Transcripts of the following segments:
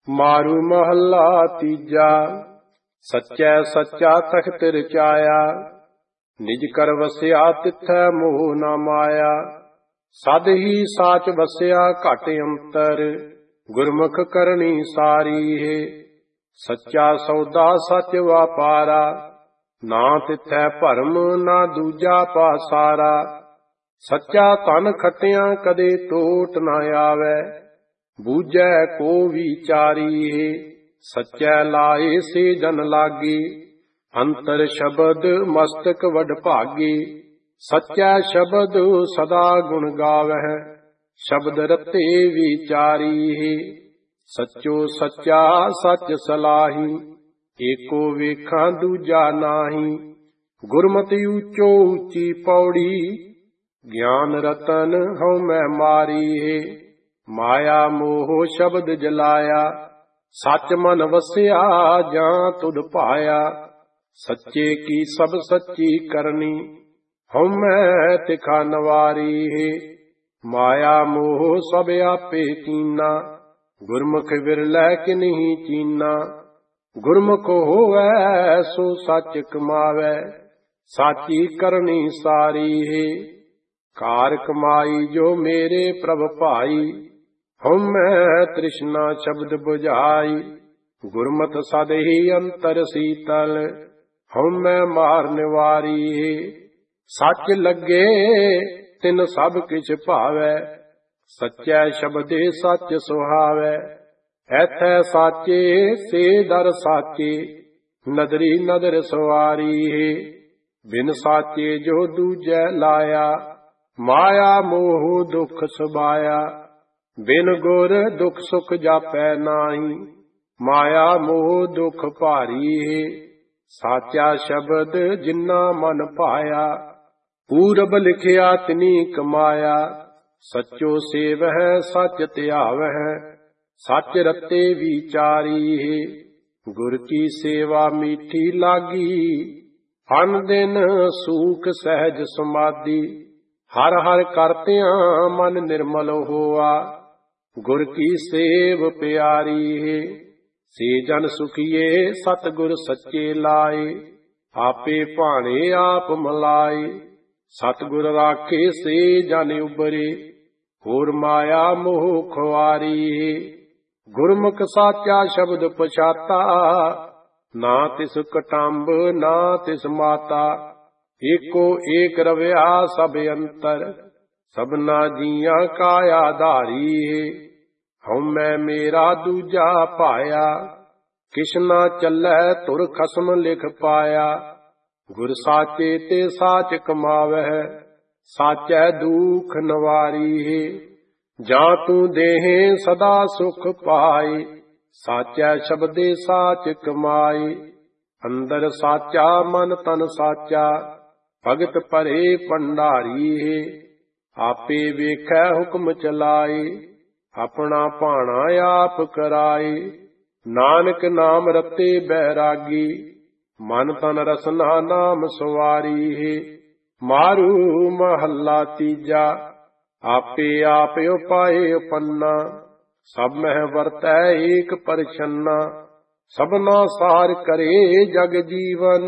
ਮਾਰੂ ਮਹੱਲਾ ਤੀਜਾ। ਸੱਚੈ ਸੱਚਾ ਤਖਤ ਰਚਾਇਆ, ਨਿਜ ਕਰ ਵਸਿਆ ਤਿਥੈ ਮੋਹ ਨਾ ਮਾਇਆ। ਸਦ ਹੀ ਸਾਚ ਵਸਿਆ ਘਟ ਅੰਤਰ, ਗੁਰਮੁਖ ਕਰਨੀ ਸਾਰੀ ਹੈ। ਸੱਚਾ ਸੌਦਾ ਸੱਚ ਵਾਪਾਰਾ, ਨਾ ਤਿਥੈ ਭਰਮ ਨਾ ਦੂਜਾ ਪਾਸਾਰਾ। ਸੱਚਾ ਧਨ ਖਟਿਆਂ ਕਦੇ ਟੋਟ ਨਾ ਆਵੈ, ਬੂਝੈ ਕੋ ਵਿਚਾਰੀ ਹੈ। ਸੱਚੈ ਲਾਏ ਸੇ ਜਨ ਲਾਗੇ, ਅੰਤਰ ਸ਼ਬਦ ਮਸਤਕ ਵਡ ਭਾਗੇ। ਸੱਚੈ ਸ਼ਬਦ ਸਦਾ ਗੁਣ ਗਾਵਹਿ, ਸ਼ਬਦ ਰਤੇ ਵਿਚਾਰੀ ਹੈ। ਸੱਚੋ ਸੱਚਾ ਸੱਚ ਸਲਾਹੀ, ਏਕੋ ਵੇਖਾਂ ਦੂਜਾ ਨਾਹੀ। ਗੁਰਮਤਿ ਊਚੋ ਊਚੀ ਪੌੜੀ, ਗਿਆਨ ਰਤਨ ਹਉਮੈ ਮਾਰੀ ਹੈ। ਮਾਇਆ ਮੋਹ ਸ਼ਬਦ ਜਲਾਇਆ, ਸੱਚ ਮਨ ਵਸਿਆ ਜਾਂ ਤੁਧ ਭਾਇਆ। ਸੱਚੇ ਕੀ ਸਭ ਸੱਚੀ ਕਰਨੀ, ਹਉਮੈ ਤਿਖਾ ਨਵਾਰੀ ਹੈ। ਮਾਇਆ ਮੋਹ ਸਭ ਆਪੇ ਕੀਨਾ, ਗੁਰਮੁਖ ਵਿਰਲੇ ਕਿਨਹੀ ਚੀਨਾ। ਗੁਰਮੁਖ ਹੋਵੈ ਸੋ ਸੱਚ ਕਮਾਵੈ, ਸਾਚੀ ਕਰਨੀ ਸਾਰੀ ਹੈ। ਕਾਰ ਕਮਾਈ ਜੋ ਮੇਰੇ ਪ੍ਰਭ ਭਾਈ, ਹਉਮੈ ਤ੍ਰਿਸ਼ਨਾ ਸ਼ਬਦ ਬੁਝਾਈ। ਗੁਰਮਤਿ ਸਦ ਹੀ ਅੰਤਰ ਸੀਤਲ, ਹਉਮੈ ਮਾਰ ਨਿਵਾਰੀ ਹੈ। ਸੱਚ ਲੱਗੇ ਤਿਨ ਸਭ ਕਿਛ ਭਾਵੈ, ਸੱਚੈ ਸ਼ਬਦੇ ਸੱਚ ਸੁਹਾਵੈ। ਐਥੈ ਸਾਚੇ ਸੇ ਦਰ ਸਾਚੇ, ਨਦਰੀ ਨਦਰ ਸਵਾਰੀ ਹੈ। ਬਿਨ ਸਾਚੇ ਜੋ ਦੂਜੈ ਲਾਇਆ, ਮਾਇਆ ਮੋਹ ਦੁਖ ਸਬਾਇਆ। ਬਿਨ ਗੁਰ ਦੁਖ ਸੁਖ ਜਾਪੈ ਨਾਹੀ, ਮਾਇਆ ਮੋਹ ਦੁਖ ਭਾਰੀ ਹੈ। ਸਾਚਾ ਸ਼ਬਦ ਜਿਨਾ ਮਨ ਭਾਇਆ, ਪੂਰਬ ਲਿਖਿਆ ਤਿਨੀ ਕਮਾਇਆ। ਸੱਚੋ ਸੇਵਹਿ ਸੱਚ ਧਿਆਵਹਿ, ਸੱਚ ਰਤੇ ਵਿਚਾਰੀ ਹੈ। ਗੁਰ ਕੀ ਸੇਵਾ ਮੀਠੀ ਲਾਗੀ, ਅਨ ਦਿਨ ਸੂਖ ਸਹਿਜ ਸਮਾਧੀ। ਹਰ ਹਰ ਕਰਤਿਆਂ ਮਨ ਨਿਰਮਲ ਹੋਆ, ਗੁਰ ਕੀ ਸੇਵ ਪਿਆਰੀ ਹੈ। ਸੇ ਜਨ ਸੁਖੀਏ ਸਤਿਗੁਰ ਸੱਚੇ ਲਾਏ, ਆਪੇ ਭਾਣੇ ਆਪ ਮਲਾਏ। ਸਤਿਗੁਰ ਰਾਖੇ ਸੇ ਜਨ ਉਬਰੇ, ਹੋਰ ਮਾਇਆ ਮੋਹ ਖੁਆਰੀ ਹੈ। ਗੁਰਮੁਖ ਸਾਚਾ ਸ਼ਬਦ ਪਛਾਤਾ, ਨਾ ਤਿਸ ਕਟੰਬ ਨਾ ਤਿਸ ਮਾਤਾ। ਏਕੋ ਏਕ ਰਵਿਆ ਸਭ ਅੰਤਰ, ਸਭਨਾ ਜੀਆਂ ਕਾ ਆਧਾਰੀ ਹੈ। ਹਉਮੈ ਮੇਰਾ ਦੂਜਾ ਭਾਇਆ, ਕਿਛ ਨਾ ਚੱਲੈ ਧੁਰ ਖਸਮ ਲਿਖ ਪਾਇਆ। ਗੁਰ ਸਾਚੇ ਤੇ ਸਾਚ ਕਮਾਵਹਿ, ਸਾਚੈ ਦੁਖ ਨਵਾਰੀ ਹੈ। ਜਾਂ ਤੂੰ ਦੇਹ ਸਦਾ ਸੁਖ ਪਾਏ, ਸਾਚੈ ਸ਼ਬਦੇ ਸਾਚ ਕਮਾਏ। ਅੰਦਰ ਸਾਚਾ ਮਨ ਤਨ ਸਾਚਾ, ਭਗਤ ਭਰੇ ਭੰਡਾਰੀ ਹੈ। ਆਪੇ ਵੇਖੈ ਹੁਕਮ ਚਲਾਏ, ਆਪਣਾ ਭਾਣਾ ਆਪ ਕਰਾਏ। ਨਾਨਕ ਨਾਮ ਰਤੇ ਬੈਰਾਗੀ, ਮਨ ਤਨ ਰਸਨਾ ਨਾਮ ਸਵਾਰੀ ਹੈ। ਮਾਰੂ ਮਹੱਲਾ ਤੀਜਾ। ਆਪੇ ਆਪ ਉਪਾਏ ਉਪੰਨਾ, ਸਭ ਮਹਿ ਵਰਤੈ ਏਕ ਪਰਛੰਨਾ। ਸਭਨਾ ਸਾਰ ਕਰੇ ਜਗ ਜੀਵਨ,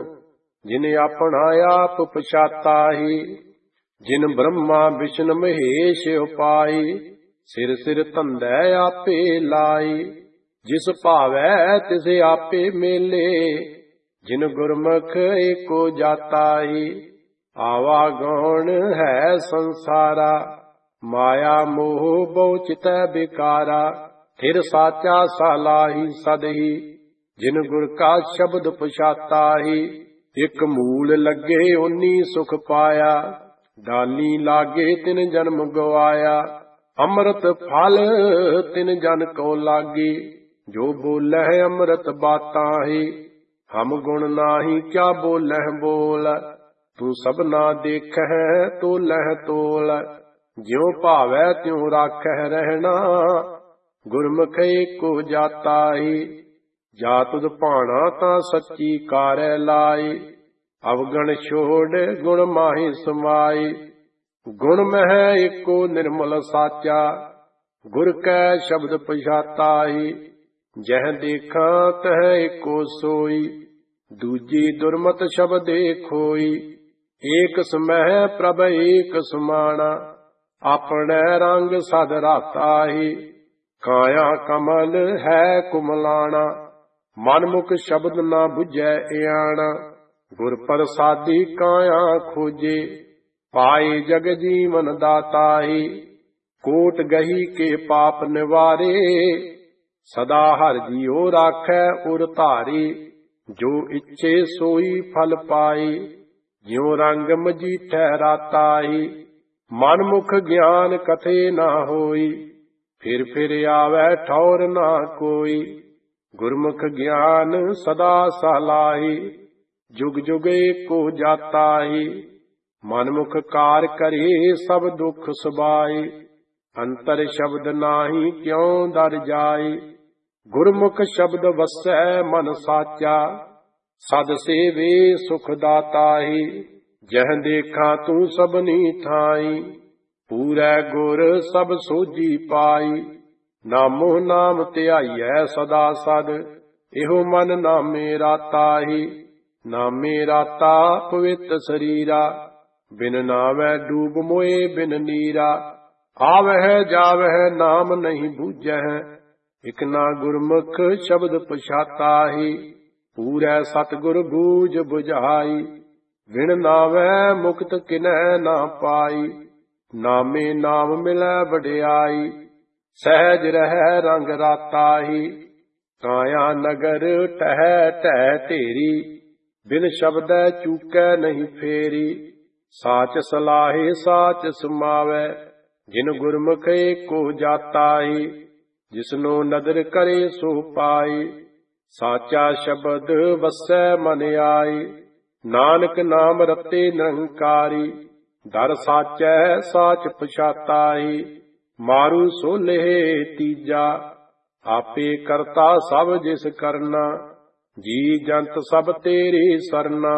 ਜਿਨ ਆਪਣਾ ਆਪ ਪਛਾਤਾ ਹੈ। ਜਿਨ ਬ੍ਰਹਮਾ ਵਿਸ਼ਨ ਮਹੇਸ਼ ਉਪਾਏ, ਸਿਰ ਸਿਰ ਧੰਦੈ ਆਪੇ ਲਾਏ। ਜਿਸ ਭਾਵੈ ਤਿਸ ਆਪੇ ਮੇਲੇ, ਜਿਨ ਗੁਰਮੁਖ ਏਕੋ ਜਾਤਾ ਹੈ। ਆਵਾ ਗੌਣ ਹੈ ਸੰਸਾਰਾ, ਮਾਇਆ ਮੋਹ ਬਹੁ ਚਿਤੈ ਬਿਕਾਰਾ। ਫਿਰ ਸਾਚਾ ਸਲਾਹੀ ਸਦਹੀ, ਜਿਨ ਗੁਰ ਕਾ ਸ਼ਬਦ ਪਛਾਤਾ ਹੈ। ਇਕ ਮੂਲ ਲੱਗੇ ਓਨੀ ਸੁਖ ਪਾਇਆ, ਡਾਲੀ ਲਾਗੇ ਤਿਨ ਜਨਮ ਗਵਾਇਆ। ਅੰਮ੍ਰਿਤ ਫਲ ਤਿਨ ਜਨ ਕੋ ਲਾਗੇ, ਜੋ ਬੋਲਹਿ ਅੰਮ੍ਰਿਤ ਬਾਤਾਂ ਹੈ। ਹਮ ਗੁਣ ਨਾਹੀ ਕਿਆ ਬੋਲਹਿ ਬੋਲ, ਤੂੰ ਸਭਨਾ ਦੇਖਹਿ ਤੋਲਹਿ ਤੋਲ। ਜਿਉ ਭਾਵੈ ਤਿਉ ਰਾਖਹਿ ਰਹਿਣਾ, ਗੁਰਮੁਖ ਏਕੋ ਜਾਤਾ ਹੈ। ਜਾ ਤੁਧ ਭਾਣਾ ਤਾਂ ਸੱਚੀ ਕਾਰੈ ਲਾਏ, ਅਵਗਣ ਛੋੜ ਗੁਣ ਮਾਹੀ ਸਮਾਏ। ਗੁਣ ਮਹਿ ਏਕੋ ਨਿਰਮਲ ਸਾਚਾ, ਗੁਰ ਕੈ ਸ਼ਬਦ ਪਛਾਤਾ ਹੈ। ਜਹ ਦੇਖਾਂ ਤਹ ਏਕੋ ਸੋਈ, ਦੂਜੀ ਦੁਰਮਤ ਸ਼ਬਦੇ ਖੋਈ। ਏਕ ਸਮਹਿ ਪ੍ਰਭ ਏਕ ਸਮਾਣਾ, ਆਪਣੇ ਰੰਗ ਸਦ ਰਾਤਾਹੀ। ਕਾਇਆ ਕਮਲ ਹੈ ਕੁਮਲਾਣਾ, ਮਨ ਮੁਖ ਸ਼ਬਦ ਨਾ ਬੁਝੈ ਇਆਣਾ। ਗੁਰ ਪ੍ਰਸਾਦੀ ਕਾਇਆ ਖੋਜੇ, ਪਾਏ ਜਗ ਜੀਵਨ ਦਾਤਾਹੀ। ਕੋਟ ਗਹੀ ਕੇ ਪਾਪ ਨਿਵਾਰੇ, ਸਦਾ ਹਰਿ ਜੀਉ ਰਾਖੈ ਉਰ ਧਾਰੀ। ਜੋ ਇੱਛੇ ਸੋਈ ਫਲ ਪਾਈ, ਜਿਉ ਰੰਗ ਮਜੀਠੈ ਰਾਤਾਹੀ। ਮਨ ਮੁਖ ਗਿਆਨ ਕਥੇ ਨਾ ਹੋਈ, ਫਿਰ ਫਿਰ ਆਵੈ ਠੌਰ ਨਾ ਕੋਈ। ਗੁਰਮੁਖ ਗਿਆਨ ਸਦਾ ਸਲਾਹੀ, ਜੁਗ ਜੁਗ ਏਕੋ ਜਾਤਾਹੀ। ਮਨ ਮੁਖ ਕਾਰ ਕਰੇ ਸਭ ਦੁਖ ਸੁਬਾਈ, ਅੰਤਰ ਸ਼ਬਦ ਨਾਹੀ ਕਿਉ ਦਰ ਜਾਈ। ਗੁਰਮੁਖ ਸ਼ਬਦ ਵਸੈ ਮਨ ਸਾਚਾ, ਸਦ ਸੇਵੇ ਸੁਖ ਦਾਤਾਹੀ। ਜਹ ਦੇਖਾਂ ਤੂੰ ਸਭਨੀ ਥਾਈ, ਪੂਰੈ ਗੁਰ ਸਭ ਸੋਝੀ ਪਾਈ। ਨਾਮੋ ਨਾਮ ਧਿਆਈਐ ਸਦਾ ਸਦ, ਇਹੋ ਮਨ ਨਾਮੇ ਰਾਤਾਹੀ। ਨਾਮੇ ਰਾਤਾ ਪਵਿੱਤ ਸਰੀਰਾ, ਬਿਨ ਨਾਵੈ ਡੂਬ ਮੋਏ ਬਿਨ ਨੀਰਾ। ਆਵਹਿ ਜਾਵਹਿ ਨਾਮ ਨਹੀਂ ਬੂਝਹਿ, ਇਕ ਨਾ ਗੁਰਮੁਖ ਸ਼ਬਦ ਪਛਾਤਾਹੀ। ਪੂਰੈ ਸਤਿਗੁਰ ਬੂਝ ਬੁਝਾਈ, ਵਿਣ ਨਾਵੈ ਮੁਕਤ ਕਿਨੈ ਨਾ ਪਾਈ। ਨਾਮੇ ਨਾਮ ਮਿਲੈ ਵਡਿਆਈ, ਸਹਿਜ ਰਹਿ ਰੰਗ ਰਾਤਾਹੀ। ਕਾਇਆ ਨਗਰ ਟਹਿ ਟਹਿ ਢੇਰੀ, ਬਿਨ ਸ਼ਬਦੈ ਚੂਕੈ ਨਹੀਂ ਫੇਰੀ। ਸਾਚ ਸਲਾਹੇ ਸਾਚ ਸਮਾਵੈ, ਜਿਨ ਗੁਰਮੁਖ ਏਕੋ ਜਾਤਾਹੀ। ਜਿਸਨੋ ਨਦਰ ਕਰੇ ਸੋ ਪਾਈ, ਸਾਚਾ ਸ਼ਬਦ ਵਸੈ ਮਨ ਆਈ। ਨਾਨਕ ਨਾਮ ਰਤੇ ਨਿਰੰਕਾਰੀ, ਦਰ ਸਾਚੈ ਸਾਚ ਪਛਾਤਾਹੀ। ਮਾਰੂ ਸੋਲੇ ਤੀਜਾ, ਆਪੇ ਕਰਤਾ ਸਭ ਜਿਸ ਕਰਨਾ। ਜੀ ਜੰਤ ਸਭ ਤੇਰੇ ਸਰਨਾ,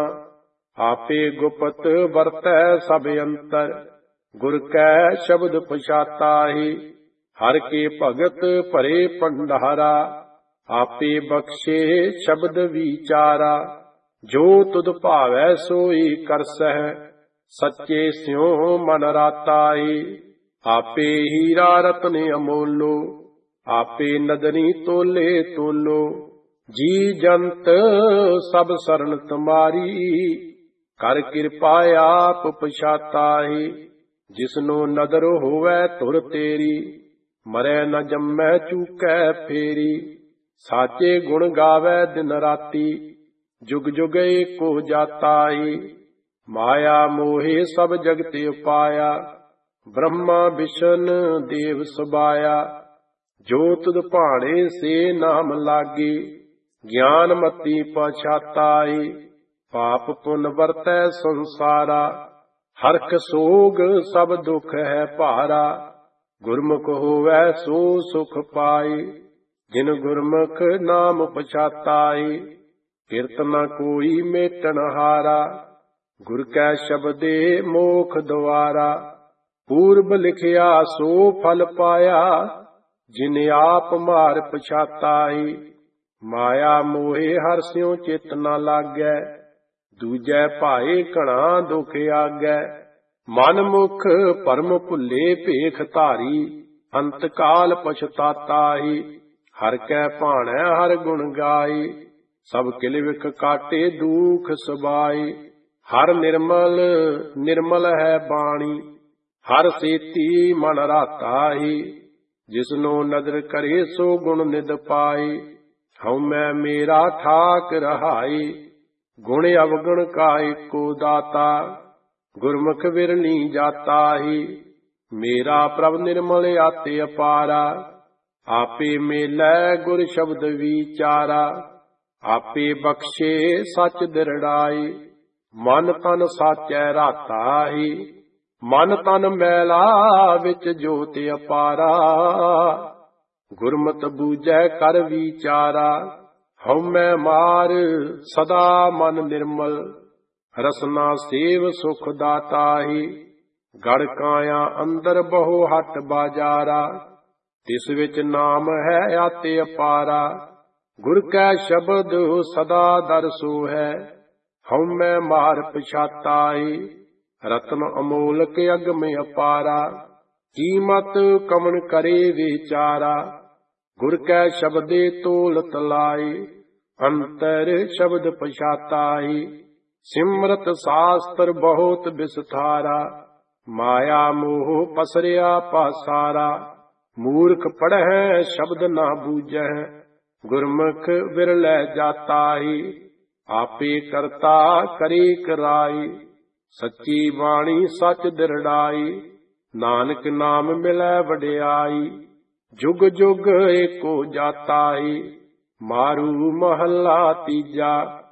ਆਪੇ ਗੁਪਤ ਵਰਤੈ ਸਭ ਅੰਤਰ। ਗੁਰ ਕੈ ਸ਼ਬਦ ਪਛਾਤਾਹੀ, ਹਰ ਕੇ ਭਗਤ ਭਰੇ ਭੰਡਾਰਾ। ਆਪੇ ਬਖਸ਼ੇ ਸ਼ਬਦ ਵਿਚਾਰਾ, ਜੋ ਤੁਧ ਭਾਵੈ ਸੋਈ ਕਰਸਹਿ। ਸੱਚੇ ਸਿਉ ਮਨ ਰਾਤਾਹੀ, ਆਪੇ ਹੀਰਾ ਰਤਨ ਅਮੋਲੋ। ਆਪੇ ਨਦਨੀ ਤੋਲੇ ਤੋਲੋ, ਜੀ ਜੰਤ ਸਭ ਸਰਨ ਤੁਮਾਰੀ। ਕਰ ਕਿਰਪਾ ਆਪ ਪਛਾਤਾਹੀ, ਜਿਸਨੋ ਨਦਰ ਹੋਵੈ ਧੁਰ ਤੇਰੀ। ਮਰੈ ਨ ਜੰਮੈ ਚੂਕੈ ਫੇਰੀ, ਸਾਚੇ ਗੁਣ ਗਾਵੈ ਦਿਨ ਰਾਤੀ। ਜੁਗ ਜੁਗ ਏਕੋ ਜਾਤਾਹੀ, ਮਾਇਆ ਮੋਹਿ ਸਭ ਜਗਤ ਉਪਾਇਆ। ਬ੍ਰਹਮਾ ਵਿਸ਼ਨ ਦੇਵ ਸਬਾਇਆ, ਜੋ ਤੁਧ ਭਾਣੇ ਸੇ ਨਾਮ ਲਾਗੀ। ਗਿਆਨ ਮਤੀ ਪਛਾਤਾਹੀ, ਪਾਪ ਪੁੰਨ ਵਰਤੈ ਸੰਸਾਰਾ। ਹਰਖ ਸੋਗ ਸਭ ਦੁਖ ਹੈ ਭਾਰਾ, ਗੁਰਮੁਖ ਹੋਵੈ ਸੋ ਸੁਖ ਪਾਈ। ਜਿਨ ਗੁਰਮੁਖ ਨਾਮ ਪਛਾਤਾਹੀ, ਕਿਰਤ ਨ ਕੋਈ ਮੇਟਣ ਹਾਰਾ। ਗੁਰ ਕੈ ਸ਼ਬਦੇ ਮੋਖ ਦੁਆਰਾ, ਪੂਰਬ ਲਿਖਿਆ ਸੋ ਫਲ ਪਾਇਆ। ਜਿਨ ਆਪ ਮਾਰ ਪਛਾਤਾਹੀ, ਮਾਇਆ ਮੋਹਿ ਹਰਿ ਸਿਉ ਚਿਤ ਨ ਲਾਗੈ। ਦੂਜੈ ਭਾਏ ਘਣਾ ਦੁਖ ਆਗੈ। ਮਨ ਮੁਖ ਭਰਮ ਭੁੱਲੇ ਭੇਖ ਧਾਰੀ, ਅੰਤ ਕਾਲ ਪਛਤਾਤਾਹੀ। ਹਰਿ ਕੈ ਭਾਣੈ ਹਰਿ ਗੁਣ ਗਾਈ, ਸਭ ਕਿਲ ਵਿਖ ਕਾਟੇ ਦੂਖ ਸਬਾਈ। ਹਰ ਨਿਰਮਲ ਨਿਰਮਲ ਹੈ ਬਾਣੀ, ਹਰ ਸੇਤੀ ਮਨ ਰਾਤਾਹੀ। ਜਿਸਨੋ ਨਦਰ ਕਰੇ ਸੋ ਗੁਣ ਨਿਦ ਪਾਈ। ਹਉਮੈ ਮੇਰਾ ਠਾਕ ਰਹਾਈ, ਗੁਣ ਅਵਗੁਣ ਕਾ ਏਕੋ ਦਾਤਾ। ਗੁਰਮੁਖ ਵਿਰਲੀ ਜਾਤਾਹੀ, ਮੇਰਾ ਪ੍ਰਭ ਨਿਰਮਲ ਆਤੇ ਅਪਾਰਾ। ਆਪੇ ਮੇਲੈ ਗੁਰ ਸ਼ਬਦ ਵਿਚਾਰਾ, ਆਪੇ ਬਖਸ਼ੇ ਸੱਚ ਦਿਰੜਾਈ। ਮਨ ਤਨ ਸਾਚੈ ਰਾਤਾਹੀ, ਮਨ ਤਨ ਮੈਲਾ ਵਿੱਚ ਜੋਤਿ ਅਪਾਰਾ। ਗੁਰਮਤਿ ਬੂਝੈ ਕਰ ਵਿਚਾਰਾ, ਹਉਮੈ ਮਾਰ ਸਦਾ ਮਨ ਨਿਰਮਲ। ਰਸਨਾ ਸੇਵ ਸੁਖ ਦਾਤਾਹੀ, ਗੜ ਕਾਇਆ ਅੰਦਰ ਬਹੁ ਹਟ ਬਾਜਾਰਾ। ਤਿਸ ਵਿੱਚ ਨਾਮ ਹੈ ਆਤੇ ਅਪਾਰਾ। ਗੁਰ ਕੈ ਸ਼ਬਦ ਸਦਾ ਦਰਸੋ ਹੈ, ਹਉਮੈ ਮਾਰ ਪਛਾਤਾਈ। ਰਤਨ ਅਮੋਲਕ ਅਗਮ ਅਪਾਰਾ, ਕੀਮਤ ਕਵਣ ਕਰੇ ਵਿਚਾਰਾ। ਗੁਰ ਕੈ ਸ਼ਬਦੇ ਤੋਲ ਤਲਾਈ, ਅੰਤਰ ਸ਼ਬਦ ਪਛਾਤਾਈ। ਸਿਮਰਤ ਸਾਸਤਰ ਬਹੁਤ ਵਿਸਥਾਰਾ, ਮਾਇਆ ਮੋਹ ਪਸਰਿਆ ਪਾਸਾਰਾ। ਮੂਰਖ ਪੜ੍ਹੈ ਸ਼ਬਦ ਨਾ ਬੂਝੈ, ਗੁਰਮੁਖ ਵਿਰਲੇ ਜਾਤਾਈ। ਆਪੇ ਕਰਤਾ ਕਰੀ ਕਰਾਈ, ਸੱਚੀ ਬਾਣੀ ਸੱਚ ਦਿਰੜਾਈ। ਨਾਨਕ ਨਾਮ ਮਿਲੈ ਵਡਿਆਈ, ਜੁਗ ਜੁਗ ਏਕੋ ਜਾਤਾਈ। ਮਾਰੂ ਮਹੱਲਾ ਤੀਜਾ,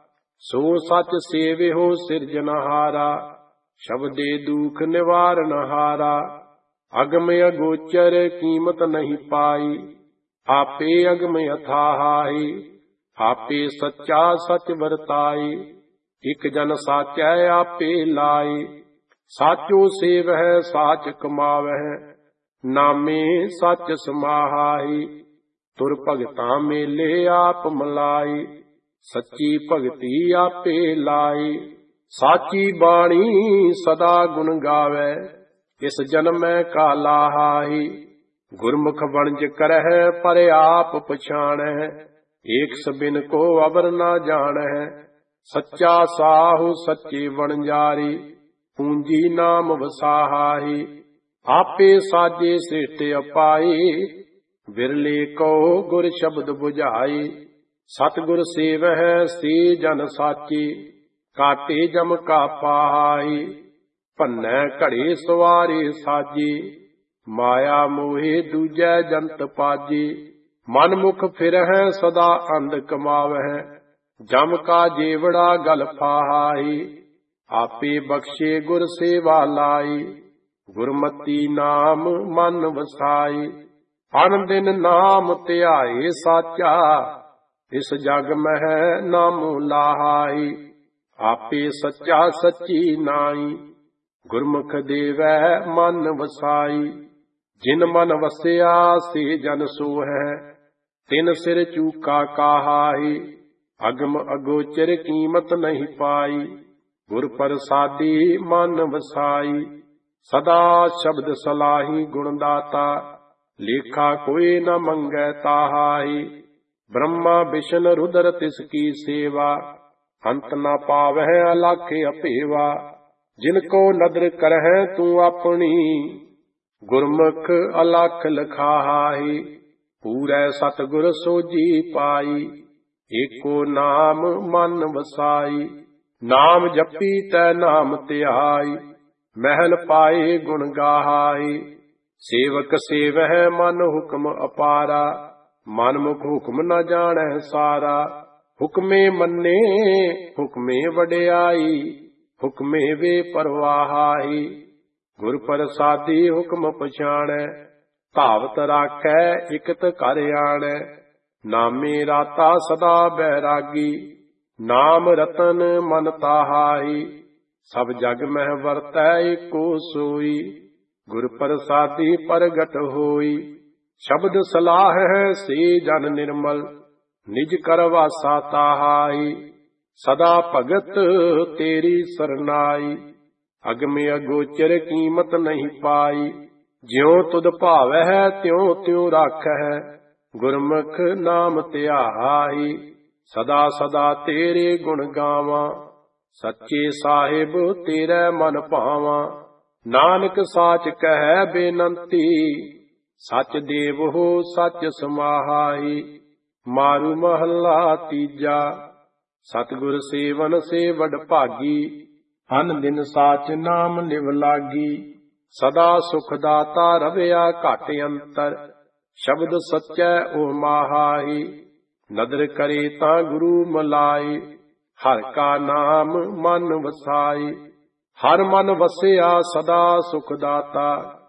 ਸੋ ਸੱਚ ਸੇਵਿਓ ਸਿਰਜਨਹਾਰਾ। ਸ਼ਬਦੇ ਦੁਖ ਨਿਵਾਰਨ ਹਾਰਾ, ਅਗਮ ਅਗੋਚਰ ਕੀਮਤ ਨਹੀਂ ਪਾਈ। ਆਪੇ ਅਗਮ ਅਥਾਹਾਈ, ਆਪੇ ਸੱਚਾ ਸੱਚ ਵਰਤਾਈ। ਇਕ ਜਨ ਸਾਚੈ ਆਪੇ ਲਾਈ, ਸਾਚੋ ਸੇਵਹਿ ਸਾਚ ਕਮਾਵਹਿ। ਨਾਮੇ ਸੱਚ ਸਮਾਹਾਈ, ਤੁਰ ਭਗਤਾਂ ਮੇਲੇ ਆਪ ਮਲਾਈ। ਸੱਚੀ ਭਗਤੀ ਆਪੇ ਲਾਈ, ਸਾਚੀ ਬਾਣੀ ਸਦਾ ਗੁਣ ਗਾਵੈ। ਇਸ ਜਨਮੈ ਕਾ ਲਾਹਾਈ, ਗੁਰਮੁਖ ਵਣਜ ਕਰਹਿ ਪਰ ਆਪ ਪਛਾਣੈ। ਏਕ ਸਬਿਨ ਕੋ ਅਵਰ ਨਾ ਜਾਣੈ, ਸੱਚਾ ਸਾਹੁ ਸੱਚੇ ਵਣਜਾਰੀ। ਪੂੰਜੀ ਨਾਮ ਵਸਾਹਾਈ, ਆਪੇ ਸਾਜੇ ਸ੍ਰਿਸ਼ਟ ਅਪਾਈ। ਵਿਰਲੇ ਕੋ ਗੁਰ ਸ਼ਬਦ 부ਝਾਈ, ਸਤਿਗੁਰ ਸੇਵਹਿ ਸੇ ਜਨ ਸਾਚੀ। ਕਾਟੇ ਜਮ ਕਾ ਪਾਹਾਈ, ਭੰਨੈ ਘੜੇ ਸਵਾਰੇ ਸਾਜੀ। ਮਾਇਆ ਮੋਹਿ ਦੂਜੈ ਜੰਤ ਪਾਜੀ, ਮਨ ਮੁਖ ਫਿਰਹਿ ਸਦਾ ਅੰਧ ਕਮਾਵਹਿ। ਜਮ ਕਾ ਜੇਵੜਾ ਗਲ ਫਾਹਾਈ, ਆਪੇ ਬਖਸ਼ੇ ਗੁਰ ਸੇਵਾ ਲਾਈ। ਗੁਰਮਤੀ ਨਾਮ ਮਨ ਵਸਾਈ, ਅਨ ਦਿਨ ਨਾਮ ਧਿਆਏ ਸਾਚਾ। ਇਸ ਜਗ ਮਹਿ ਨਾਮੁ ਲਾਹਾਈ, ਆਪੇ ਸੱਚਾ ਸੱਚੀ ਨਾਈ। ਗੁਰਮੁਖ ਦੇਵੈ ਮਨ ਵਸਾਈ, ਜਿਨ ਮਨ ਵਸਿਆ ਸੇ ਜਨ ਸੋਹੈ। ਤਿਨ ਸਿਰ ਚੂਕਾ ਕਾਹਾਈ, ਅਗਮ ਅਗੋਚਰ ਕੀਮਤ ਨਹੀਂ ਪਾਈ। ਗੁਰ ਪ੍ਰਸਾਦੀ ਮਨ ਵਸਾਈ, ਸਦਾ ਸ਼ਬਦ ਸਲਾਹੀ ਗੁਣ ਦਾਤਾ। ਲੇਖਾ ਕੋਈ ਨ ਮੰਗੈ ਤਾਹਾਈ, ਬ੍ਰਹਮਾ ਵਿਸ਼ਨ ਰੁਦਰ ਤਿਸ ਕੀ ਸੇਵਾ। ਅੰਤ ਨ ਪਾਵਹਿ ਅਲਖ ਅਭੇਵਾ, ਜਿਨ ਕੋ ਨਦਰ ਕਰਹਿ ਤੂੰ ਆਪਣੀ। ਗੁਰਮੁਖ ਅਲਖ ਲਖਾਹਾਈ, ਪੂਰੈ ਸਤਿਗੁਰ ਸੋਜੀ ਪਾਈ। ਏਕੋ ਨਾਮ ਮਨ ਵਸਾਈ, ਨਾਮ ਜਪੀ ਤੈ ਨਾਮ ਧਿਆਈ। ਮਹਿਲ ਪਾਏ ਗੁਣ ਗਾਹਾਈ, ਸੇਵਕ ਸੇਵਹਿ ਮਨ ਹੁਕਮ ਅਪਾਰਾ। ਮਨ ਮੁਖ ਹੁਕਮ ਨ ਜਾਣੈ ਸਾਰਾ, ਹੁਕਮੇ ਮੰਨੇ ਹੁਕਮੇ ਵਡਿਆਈ। ਹੁਕਮੇ ਵੇ ਪਰਵਾਹਾਈ, ਗੁਰ ਪ੍ਰਸਾਦੀ ਹੁਕਮ ਪਛਾਣੈ। ਧਾਵਤ ਰਾਖੈ ਇਕਤ ਘਰ ਆਣੈ, ਨਾਮੇ ਰਾਤਾ ਸਦਾ ਬੈਰਾਗੀ। ਨਾਮ ਰਤਨ ਮਨ ਤਾਹਾਈ, ਸਭ ਜਗ ਮਹਿ ਵਰਤੈ ਏਕੋ ਸੋਈ। ਗੁਰ ਪ੍ਰਸਾਦੀ ਪ੍ਰਗਟ ਹੋਈ, ਸ਼ਬਦ ਸਲਾਹ ਹੈ ਸੇ ਜਨ ਨਿਰਮਲ। ਨਿਜ ਕਰ ਵਾਸਾ ਤਾਹਾਈ, ਸਦਾ ਭਗਤ ਤੇਰੀ ਸਰਨਾਈ। ਅਗਮ ਅਗੋਚਰ ਕੀਮਤ ਨਹੀਂ ਪਾਈ, ਜਿਉ ਤੁਧ ਭਾਵੈ ਤਿਉ ਤਿਉ ਰਾਖੈ। ਗੁਰਮੁਖ ਨਾਮ ਧਿਆਈ, ਸਦਾ ਸਦਾ ਤੇਰੇ ਗੁਣ ਗਾਵਾਂ। ਸੱਚੇ ਸਾਹਿਬ ਤੇਰੇ ਮਨ ਭਾਵਾਂ, ਨਾਨਕ ਸਾਚ ਕਹਿ ਬੇਨੰਤੀ। ਸੱਚ ਦੇਵੋ ਸੱਚ ਸਮਾਹਾਈ, ਮਾਰੂ ਮਹੱਲਾ ਤੀਜਾ। ਸਤਿਗੁਰ ਸੇਵਨ ਸੇ ਵਡ ਭਾਗੀ, ਅਨ ਦਿਨ ਸਾਚ ਨਾਮ ਲਿਵ ਲਾਗੀ। ਸਦਾ ਸੁਖ ਦਾਤਾ ਰਵਿਆ ਘਟ ਅੰਤਰ, ਸ਼ਬਦ ਸੱਚੈ ਓ ਮਾਹਾਈ। ਨਦਰ ਕਰੇ ਤਾਂ ਗੁਰੂ ਮਲਾਈ, ਹਰ ਕਾ ਨਾਮ ਮਨ ਵਸਾਈ। ਹਰ ਮਨ ਵਸਿਆ ਸਦਾ ਸੁਖ ਦਾਤਾ,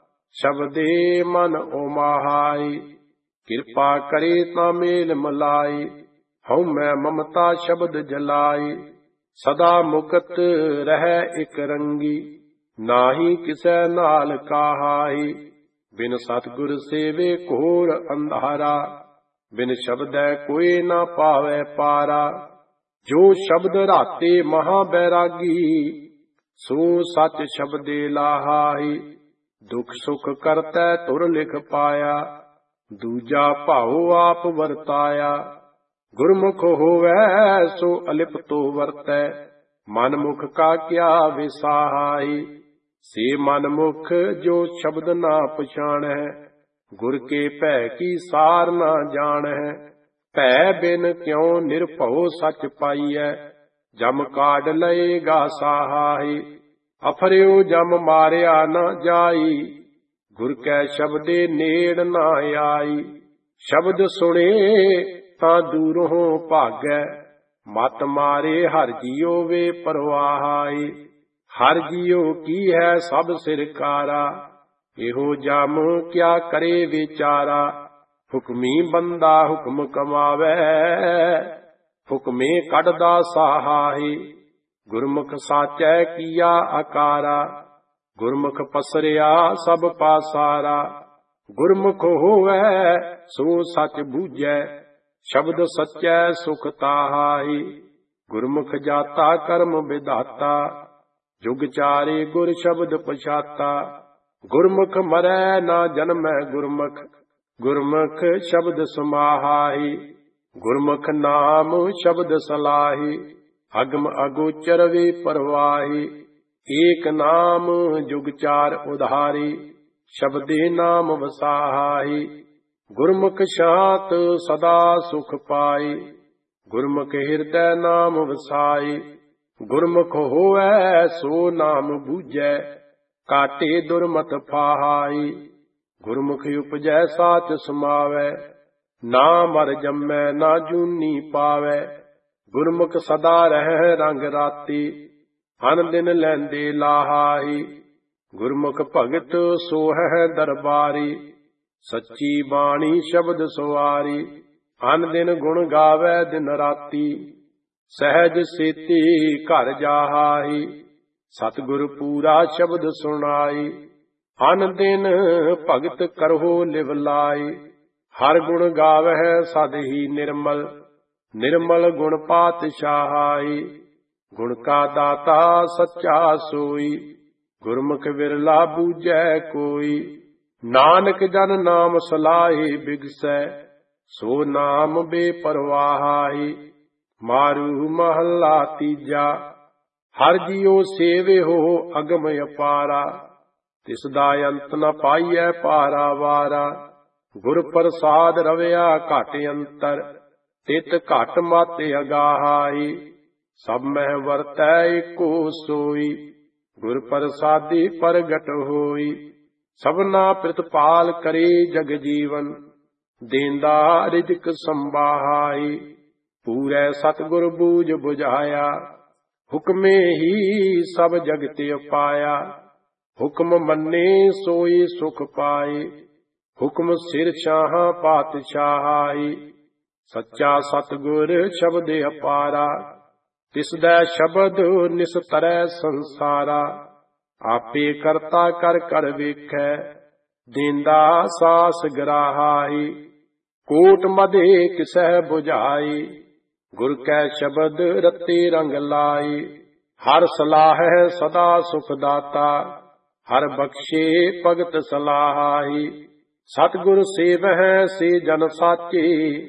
ਸ਼ਬਦੇ ਮਨ ਓ ਮਾਹਾਈ। ਕਿਰਪਾ ਕਰੇ ਤਾਂ ਮੇਲ ਮਲਾਈ, ਹਉਮੈ ਮਮਤਾ ਸ਼ਬਦ ਜਲਾਈ। ਸਦਾ ਮੁਕਤ ਰਹਿ ਇਕ ਰੰਗੀ, ਨਾਹੀ ਕਿਸੈ ਨਾਲ ਕਾਹਾਈ। बिन सतगुर सेवे घोर अंधारा, बिन शब्दै कोई न पावै पारा। जो शब्द राते महा बैरागी, सो सच शब्दे लाहाई। दुख सुख करतै तुर लिख पाया, दूजा भाओ आप वरताया। गुरमुख होवै सो अलिप्तो वरतै, मन मुख का क्या विसाहाई। से मन मुख जो शब्द ना पछाणै, गुर के भै की सार ना जाणै। भै बिन क्यों निरभਉ सच पाईਐ, जम काढ़ लएगा साहाई। अफरियो जम मारिया न जाई, गुर कै शब्दे नेड़ ना आई। शब्द सुने तां दूरों भागै, मत मारे हर जियो वे परवाहाई। हर जियो की है सब सिरकारा, एहो जम क्या करे विचारा। हुक्मी बंदा हुक्म कमावै, हुक्मे कढ़दा साहाई। गुरमुख साचै किया आकारा, गुरमुख पसरिया सब पासारा। गुरमुख होवै सो सच बूझै, शब्द सच्चै सुख ताहाई। गुरमुख जाता कर्म विधाता, जुग चारे गुर शब्द पछाता। गुरमुख मरै ना जन्मै गुरमुख, गुरमुख शब्द समाहाई। गुरमुख नाम शब्द सलाही, अगम अगोचर वे परवाही। एक नाम जुग चार उधारी, शब्दे नाम वसाहाई। गुरमुख शांत सदा सुख पाई, गुरमुख हृदय नाम वसाई। गुरमुख होवै सो नाम बूझै, काटे दुरमत फाहाई। गुरमुख उपजै साच समावै, ना मर जम्मै ना जूनी पावै। गुरमुख सदा रहै रंग राती, अन दिन लैंदे लाहाई। गुरमुख भगत सोहै दरबारी, सच्ची बाणी शब्द सवारी। अन दिन गुण गावै दिन राती, सहज सेती घर जाहाई। सतगुर पूरा शब्द सुनाई, अन दिन भगत करहो लिव लाई। हर गुण गावै सद ही निर्मल, निर्मल गुण पातशाहाई। गुण का दाता सच्चा सोई, गुरमुख विरला बूझै कोई। नानक जन नाम सलाहे बिगसै, सो नाम बेपरवाहाई। मारू महला तीजा, हर जियो सेवे हो अगम अपारा। तिसदा अंत न पाईਐ पारा वारा। गुर प्रसाद रविया घट अंतर, तित घट माते अगाहाई। सब मह वरतै एको सोई, गुर प्रसादी प्रगट होई। सबना प्रतिपाल करे जग जीवन, देंदा रिजक संबाहाई। पूरै सतगुर बूझ बुझाया, हुक्मे ही सब जगत पाया। हुक्म मन्ने सोई सुख पाए, हुक्म सिर शाह पातशाहाई। सच्चा सतगुर शब्द अपारा, तिसदै शब्द निस्तरै संसारा। आपे करता कर कर वेखै, देंदा सास गराहाई। कोट मधे किसै बुझाई, गुर कै शब्द रत्ते रंग लाई। हर सलाहै सदा सुख दाता, हर बख्शे भगत सलाहाई। सतगुर सेवह से जन साचे,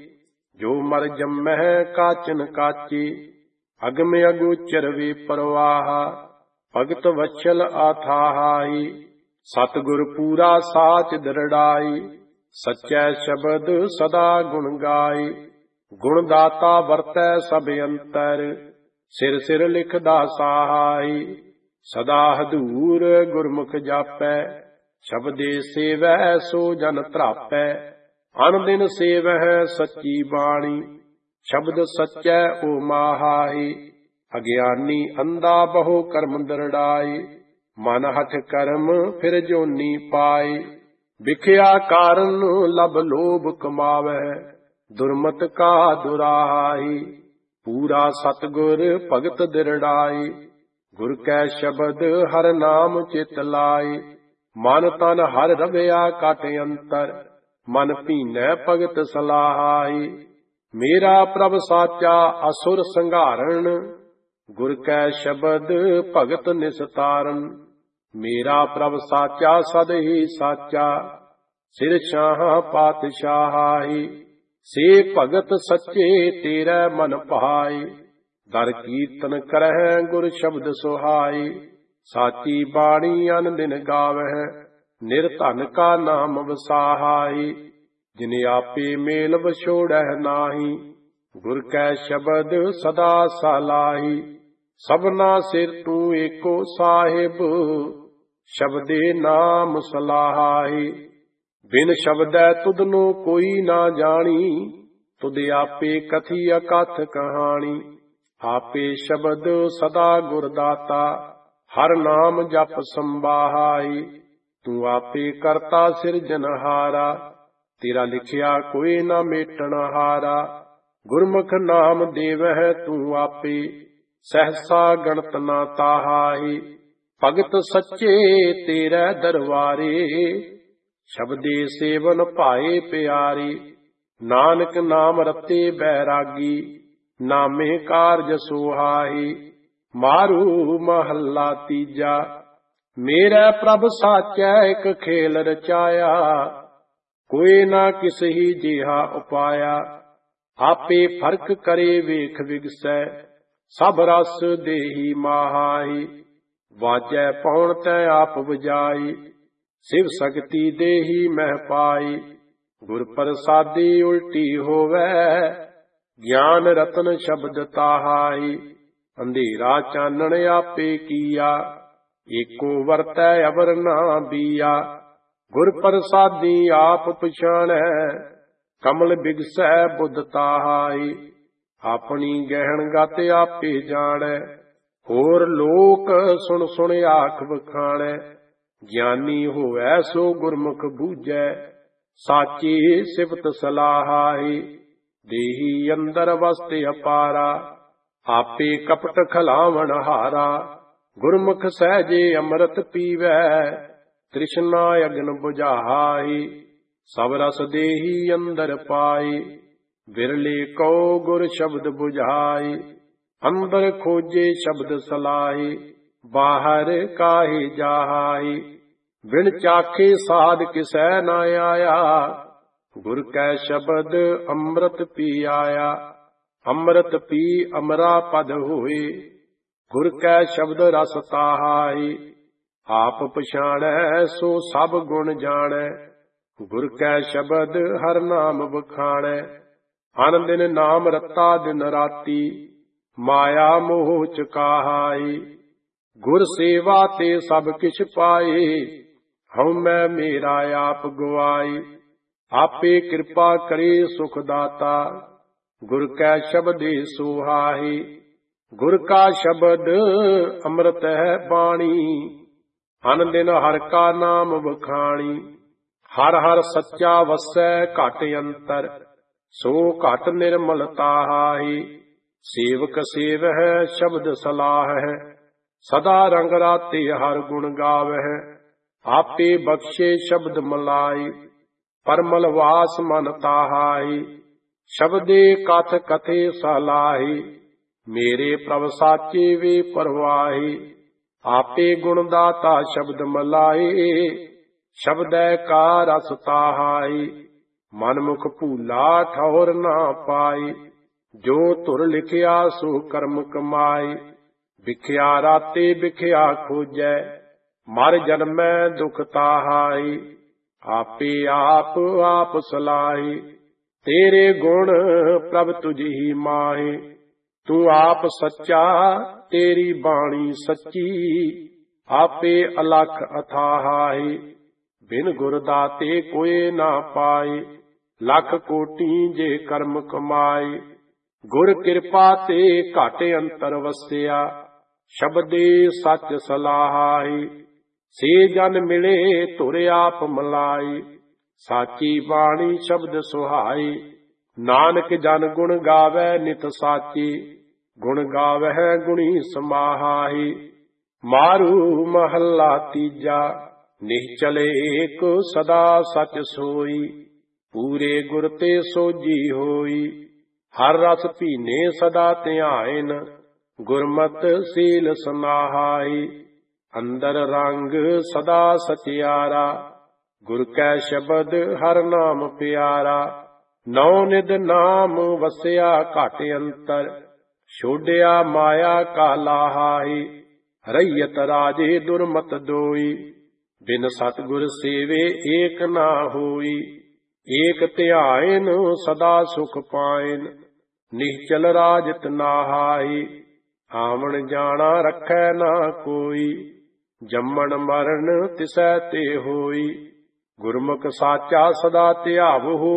जो मर जम्मह काचन काचे। अगम अगोचर वे परवाहा, भगत वत्सल आथाहाई। सतगुर पूरा साच दरड़ाई, सच्चै शब्द सदा गुण गाई। गुण दाता वरतै सब अंतर, सिर सिर लिखदा साहाई। सदा हदूर गुरमुख जापै, शब्दे सेवै सो जन त्रापै। अन दिन सेवह सच्ची बाणी, शब्द सच्चै ओ माहाई। अज्ञानी अंधा बहु कर्म दरड़ाई, मन हठ कर्म फिर जोनी पाई। बिख्या कारण लब लोभ कमावै, दुर्मत का दुराई। पूरा सतगुर भगत दृढ़ाई, गुर कै शब्द हर नाम चित लाई। ਮਨ ਤਨ ਹਰ ਰਵਿਆ ਕਟ ਅੰਤਰ, ਮਨ ਭੀਨੈ ਭਗਤ ਸਲਾਹਾਈ। ਮੇਰਾ ਪ੍ਰਭ ਸਾਚਾ ਅਸੁਰ ਸੰਘਾਰਨ, ਗੁਰ ਕੈ ਸ਼ਬਦ ਭਗਤ ਨਿਸਤਾਰਨ। ਮੇਰਾ ਪ੍ਰਭ ਸਾਚਾ ਸਦ ਹੀ ਸਾਚਾ, ਸਿਰ ਸ਼ਾਹ ਪਾਤਸ਼ਾਹੀ। ਸੇ ਭਗਤ ਸੱਚੇ ਤੇਰੇ ਮਨ ਭਾਈ, ਦਰ ਕੀਰਤਨ ਕਰਹਿ ਗੁਰ ਸ਼ਬਦ ਸੁਹਾਈ। ਸਾਚੀ ਬਾਣੀ ਅਨ ਦਿਨ ਗਾਵਹਿ, ਨਿਰਧਨ ਕਾ ਨਾਮ ਵਸਾਹਾਈ। ਜਿਨ ਆਪੇ ਮੇਲ ਵਿਛੋੜਹਿ ਨਾਹੀ, ਗੁਰ ਕੈ ਸ਼ਬਦ ਸਦਾ ਸਲਾਹੀ। ਸਭਨਾ ਸਿਰ ਤੂੰ ਏਕੋ ਸਾਹਿਬ, ਸ਼ਬਦੇ ਨਾਮ ਸਲਾਹਾਈ। ਬਿਨ ਸ਼ਬਦੈ ਤੁਧਨੋ ਕੋਈ ਨਾ ਜਾਣੀ, ਤੁਧ ਆਪੇ ਕਥੀ ਅਕਥ ਕਹਾਣੀ। ਆਪੇ ਸ਼ਬਦ ਸਦਾ ਗੁਰ ਦਾਤਾ, ਹਰ ਨਾਮ ਜਪ ਸੰਬਾਹਾਈ। ਤੂੰ ਆਪੇ ਕਰਤਾ ਸਿਰਜਨਹਾਰਾ, ਤੇਰਾ ਲਿਖਿਆ ਕੋਈ ਨਾ ਮੇਟਣ ਹਾਰਾ। ਗੁਰਮੁਖ ਨਾਮ ਦੇਵਹਿ ਤੂੰ ਆਪੇ, ਸਹਸਾ ਗਣਤ ਨਾ ਤਾਹਾਈ। ਭਗਤ ਸੱਚੇ ਤੇਰੇ ਦਰਬਾਰੇ, ਸ਼ਬਦੇ ਸੇਵਨ ਭਾਏ ਪਿਆਰੀ। ਨਾਨਕ ਨਾਮ ਰਤੇ ਬੈਰਾਗੀ, ਨਾਮੇ ਕਾਰਜ ਸੁਹਾਈ। ਮਾਰੂ ਮਹੱਲਾ ਤੀਜਾ। ਮੇਰਾ ਪ੍ਰਭ ਸਾਚੈ ਇਕ ਖੇਲ ਰਚਾਇਆ, ਕੋਈ ਨਾ ਕਿਸ ਹੀ ਜਿਹਾ ਉਪਾਇਆ। ਆਪੇ ਫਰਕ ਕਰੇ ਵੇਖ ਵਿਗਸੈ, ਸਭ ਰਸ ਦੇਹੀ ਮਾਹਾਈ। ਵਾਜੈ ਪਉਣ ਤੈ ਆਪ ਬੁਝਾਈ, ਸਿਵ ਸਕਤੀ ਦੇਹੀ ਮਹਿ ਪਾਈ। ਗੁਰ ਪ੍ਰਸਾਦੀ ਉਲਟੀ ਹੋਵੈ, ਗਿਆਨ ਰਤਨ ਸ਼ਬਦ ਤਾਹਾਈ। ਅੰਧੇਰਾ ਚਾਨਣ ਆਪੇ ਕੀਆ, ਏਕੋ ਵਰਤੈ ਅਵਰ ਨਾ ਬੀਆ। ਗੁਰ ਪ੍ਰਸਾਦੀ ਆਪ ਪਛਾਣੈ, ਕਮਲ ਬਿਗਸੈ ਬੁੱਧ ਤਾਹਾਈ। ਆਪਣੀ ਗਹਿਣ ਗਤ ਆਪੇ ਜਾਣੈ, ਹੋਰ ਲੋਕ ਸੁਣ ਸੁਣ ਆਖ ਵਖਾਣੈ। ਗਿਆਨੀ ਹੋਵੈ ਸੋ ਗੁਰਮੁਖ ਬੂਝੈ, ਸਾਚੀ ਸਿਫਤ ਸਲਾਹਾਈ। ਦੇਹੀ ਅੰਦਰ ਵਸਤ ਅਪਾਰਾ, ਆਪੇ ਕਪਟ ਖਲਾਵਣ ਹਾਰਾ। ਗੁਰਮੁਖ ਸਹਿਜੇ ਅੰਮ੍ਰਿਤ ਪੀਵੈ, ਤ੍ਰਿਸ਼ਨਾ ਅਗਨ ਬੁਝਾਈ। ਸਭ ਰਸ ਦੇਹੀ ਅੰਦਰ ਪਾਈ, ਬਿਰਲੇ ਕਉ ਗੁਰ ਸ਼ਬਦ ਬੁਝਾਈ। ਅੰਦਰ ਖੋਜੇ ਸ਼ਬਦ ਸਲਾਹੀ, ਬਾਹਰ ਕਾਹੇ ਜਾਹਾਈ। ਬਿਨ ਚਾਖੇ ਸਾਧ ਕਿਸੈ ਨ ਆਇਆ, ਗੁਰ ਕੈ ਸ਼ਬਦ ਅੰਮ੍ਰਿਤ ਪੀ ਆਇਆ। ਅੰਮ੍ਰਿਤ ਪੀ ਅਮਰਾ ਪਦ ਹੋਏ, ਗੁਰ ਕੈ ਸ਼ਬਦ ਰਸ ਤਾਹਾਈ। ਆਪ ਪਛਾਣੈ ਸੋ ਸਭ ਗੁਣ ਜਾਣੈ, ਗੁਰ ਕੈ ਸ਼ਬਦ ਹਰ ਨਾਮ ਵਖਾਣੈ। ਅਨ ਦਿਨ ਨਾਮ ਰਤਾ ਦਿਨ ਰਾਤੀ, ਮਾਇਆ ਮੋਹ ਚੁਕਾਹਾਈ। ਗੁਰ ਸੇਵਾ ਤੇ ਸਭ ਕਿਛ ਪਾਏ, ਹਉਮੈ ਮੇਰਾ ਆਪ ਗਵਾਈ। ਆਪੇ ਕਿਰਪਾ ਕਰੇ ਸੁਖ ਦਾਤਾ, ਗੁਰ ਕੈ ਸ਼ਬਦੇ ਸੁਹਾਈ। ਗੁਰ ਕਾ ਸ਼ਬਦ ਅੰਮ੍ਰਿਤ ਹੈ ਬਾਣੀ, ਅਨ ਦਿਨ ਹਰ ਕਾ ਨਾਮ ਵਖਾਣੀ। ਹਰ ਹਰ ਸੱਚਾ ਵਸੈ ਘਟ ਅੰਤਰ, ਸੋ ਘਟ ਨਿਰਮਲ ਤਾਹਾਈ। ਸੇਵਕ ਸੇਵਹਿ ਸ਼ਬਦ ਸਲਾਹਹਿ, ਸਦਾ ਰੰਗ ਰਾਤੇ ਹਰ ਗੁਣ ਗਾਵਹਿ। ਆਪੇ ਬਖਸ਼ੇ ਸ਼ਬਦ ਮਲਾਈ, ਪਰਮਲ ਵਾਸ ਮਨ ਤਾਹਾਈ। ਸ਼ਬਦੇ ਕਥ ਕਥੇ ਸਲਾਹੀ, ਮੇਰੇ ਪ੍ਰਭ ਸਾਚੇ ਵੇ ਪਰਵਾਹੀ। ਆਪੇ ਗੁਣ ਦਾਤਾ ਸ਼ਬਦ ਮਲਾਈ, ਸ਼ਬਦੈ ਕਾ ਰਸ ਤਾਹਾਈ। ਮਨ ਮੁਖ ਭੂਲਾ ਠੌਰ ਨਾ ਪਾਈ, ਜੋ ਧੁਰ ਲਿਖਿਆ ਸੋ ਕਰਮ ਕਮਾਈ। ਵਿਖਿਆ ਰਾਤੇ ਵਿਖਿਆ ਖੋਜੈ, ਮਰ ਜਨਮੈ ਦੁਖ ਤਾਹਾਈ। ਆਪੇ ਆਪ ਆਪ ਸਲਾਹੀ, ਤੇਰੇ ਗੁਣ ਪ੍ਰਭ ਤੁਝੀ ਮਾਹੀ। ਤੂੰ ਆਪ ਸੱਚਾ ਤੇਰੀ ਬਾਣੀ ਸੱਚੀ, ਆਪੇ ਅਲਖ ਅਥਾਹਾਈ। ਬਿਨ ਗੁਰ ਦਾਤੇ ਕੋਏ ਨਾ ਪਾਈ, ਲੱਖ ਕੋਟੀ ਜੇ ਕਰਮ ਕਮਾਈ। ਗੁਰ ਕਿਰਪਾ ਤੇ ਘਟ ਅੰਤਰ ਵਸਿਆ, ਸ਼ਬਦੇ ਸੱਚ ਸਲਾਹਾਈ। ਸੇ ਜਨ ਮਿਲੇ ਧੁਰ ਆਪ ਮਲਾਈ, ਸਾਚੀ ਬਾਣੀ ਸ਼ਬਦ ਸੁਹਾਈ। ਨਾਨਕ ਜਨ ਗੁਣ ਗਾਵੈ ਨਿਤ ਸਾਚੀ, ਗੁਣ ਗਾਵਹਿ ਗੁਣੀ ਸਮਾਹਾਈ। ਮਾਰੂ ਮਹੱਲਾ ਤੀਜਾ। ਨਿਹਚਲ ਏਕ ਸਦਾ ਸਚ ਸੋਈ, ਪੂਰੇ ਗੁਰ ਤੇ ਸੋਜੀ ਹੋਈ। ਹਰ ਰਸ ਭੀਨੇ ਸਦਾ ਧਿਆਇਨ, ਗੁਰਮਤ ਸੀਲ ਸਮਾਹਾਈ। ਅੰਦਰ ਰੰਗ ਸਦਾ ਸਚਿਆਰਾ, ਗੁਰ ਕੈ ਸ਼ਬਦ ਹਰ ਨਾਮ ਪਿਆਰਾ। ਨੌ ਨਿਧ ਨਾਮ ਵਸਿਆ ਘਟ ਅੰਤਰ, ਛੋਡਿਆ ਮਾਇਆ ਕਾ ਲਾਹਾਈ। ਰਈਅਤ ਰਾਜੇ ਦੁਰਮਤ ਦੋਈ, ਬਿਨ ਸਤਿਗੁਰ ਸੇਵੇ ਏਕ ਨਾ ਹੋਈ। ਏਕ ਧਿਆਇਨ ਸਦਾ ਸੁਖ ਪਾਇਨ, ਨਿਹਚਲ ਰਾਜਤ ਨਾਹਾਈ। ਆਵਣ ਜਾਣਾ ਰੱਖੈ ਨਾ ਕੋਈ, ਜੰਮਣ ਮਰਨ ਤਿਸੈ ਤੇ ਹੋਈ। ਗੁਰਮੁਖ ਸਾਚਾ ਸਦਾ ਧਿਆਵਹੁ,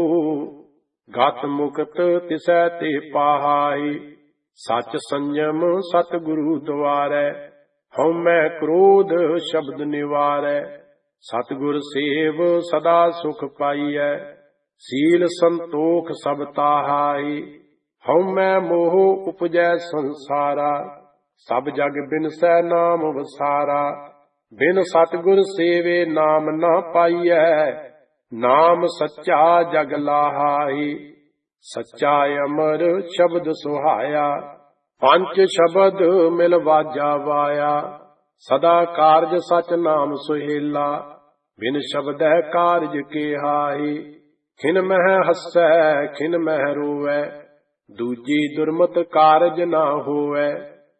ਗਤ ਮੁਕਤ ਤਿਸੈ ਤੇ ਪਾਹਾਈ। ਸਚ ਸੰਜਮ ਸਤਿਗੁਰੂ ਦੁਆਰੈ, ਹਉਮੈ ਕ੍ਰੋਧ ਸ਼ਬਦ ਨਿਵਾਰੈ। ਸਤਿਗੁਰ ਸੇਵ ਸਦਾ ਸੁਖ ਪਾਈਐ, ਸੀਲ ਸੰਤੋਖ ਸਭ ਤਾਹਾਈ। ਹਉਮੈ ਮੋਹ ਉਪਜੈ ਸੰਸਾਰਾ, ਸਭ ਜਗ ਬਿਨਸੈ ਨਾਮ ਵਸਾਰਾ। ਬਿਨ ਸਤਿਗੁਰ ਸੇਵੇ ਨਾਮ ਨਾ ਪਾਈਐ, ਨਾਮ ਸੱਚਾ ਜਗ ਲਾਹਾਈ। ਸੱਚਾ ਅਮਰ ਸ਼ਬਦ ਸੁਹਾਇਆ, ਪੰਜ ਸ਼ਬਦ ਮਿਲ ਵਾਜਾ ਵਾਇਆ। ਸਦਾ ਕਾਰਜ ਸਚ ਨਾਮ ਸੁਹੇਲਾ, ਬਿਨ ਸ਼ਬਦੈ ਕਾਰਜ ਕੇਹਾਈ। ਖਿਨ ਮਹਿ ਹੱਸੈ ਖਿਨ ਮਹਿ ਰੋਵੈ, ਦੂਜੀ ਦੁਰਮਤ ਕਾਰਜ ਨਾ ਹੋਵੈ।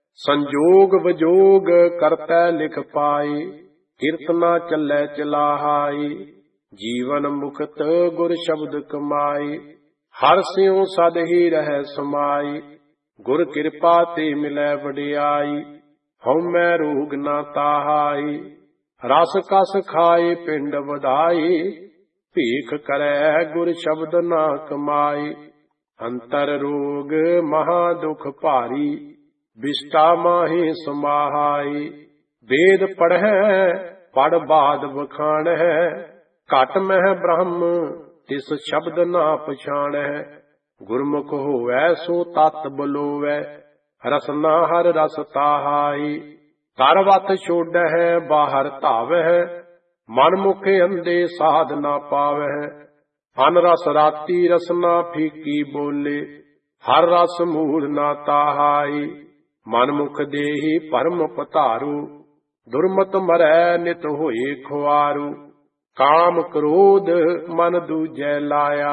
ਸੰਜੋਗ ਵਿਜੋਗ ਕਰਤੈ ਲਿਖ ਪਾਈ, ਕਿਰਤ ਨਾ ਚੱਲੈ ਚਲਾਹਾਈ। ਜੀਵਨ ਮੁਕਤ ਗੁਰ ਸ਼ਬਦ ਕਮਾਈ, ਹਰ ਸਿਉ ਸਦ ਹੀ ਰਹਿ ਸਮਾਈ। ਗੁਰ ਕਿਰਪਾ ਤੇ ਮਿਲੈ ਵਡਿਆਈ, ਹਉਮੈ ਰੋਗ ਨਾ ਤਾਹਾਈ। ਰਸ ਕਸ ਖਾਏ ਪਿੰਡ ਵਧਾਈ, ਭੀਖ ਕਰੈ ਗੁਰ ਸ਼ਬਦ ਨਾ ਕਮਾਈ। ਅੰਤਰ ਰੋਗ ਮਹਾ ਦੁਖ ਭਾਰੀ, ਬਿਸ਼ਟਾ ਮਾਹੀ ਸਮਾਹਾਈ। ਵੇਦ ਪੜ੍ਹੈ ਪੜ ਬਾਦ ਵਖਾਣੈ, ਘਟ ਮਹਿ ਬ੍ਰਹਮ ਤਿਸ ਸ਼ਬਦ ਨਾ ਪਛਾਣੈ। ਗੁਰਮੁਖ ਹੋਵੈ ਸੋ ਤਤ ਬਲੋਵੈ, ਰਸਨਾ ਹਰ ਰਸ ਤਾਹਾਈ। ਕਰ ਵਤ ਛੋਡਹਿ ਬਾਹਰ ਧਾਵਹਿ, ਮਨ ਮੁਖ ਅੰਦੇ ਸਾਧ ਨਾ ਪਾਵਹਿ। ਅਨ ਰਸ ਰਾਤੀ ਰਸਨਾ ਫੀਕੀ ਬੋਲੇ, ਹਰ ਰਸ ਮੂੜ ਨਾ ਤਾਹਾਈ। ਮਨ ਮੁਖ ਦੇਹੀ ਭਰਮ ਪਧਾਰੂ, ਦੁਰਮਤ ਮਰੈ ਨਿਤ ਹੋਏ ਖੁਆਰੂ। ਕਾਮ ਕ੍ਰੋਧ ਮਨ ਦੂਜੈ ਲਾਇਆ,